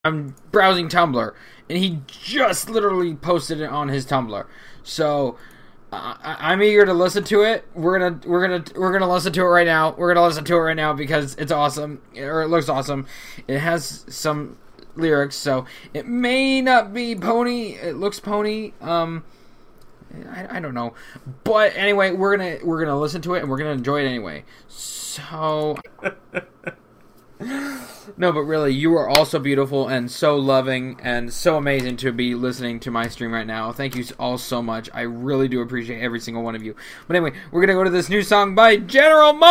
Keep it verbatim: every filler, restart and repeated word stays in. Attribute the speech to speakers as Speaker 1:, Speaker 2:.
Speaker 1: I'm browsing Tumblr, and he just literally posted it on his Tumblr. So uh, I'm eager to listen to it. We're gonna we're gonna we're gonna listen to it right now. We're gonna listen to it right now because it's awesome, or it looks awesome. It has some lyrics, so it may not be pony. It looks pony. Um, I, I don't know, but anyway, we're gonna we're gonna listen to it and we're gonna enjoy it anyway. So. No, but really, you are all so beautiful and so loving and so amazing to be listening to my stream right now. Thank you all so much. I really do appreciate every single one of you. But anyway, we're going to go to this new song by General Mo.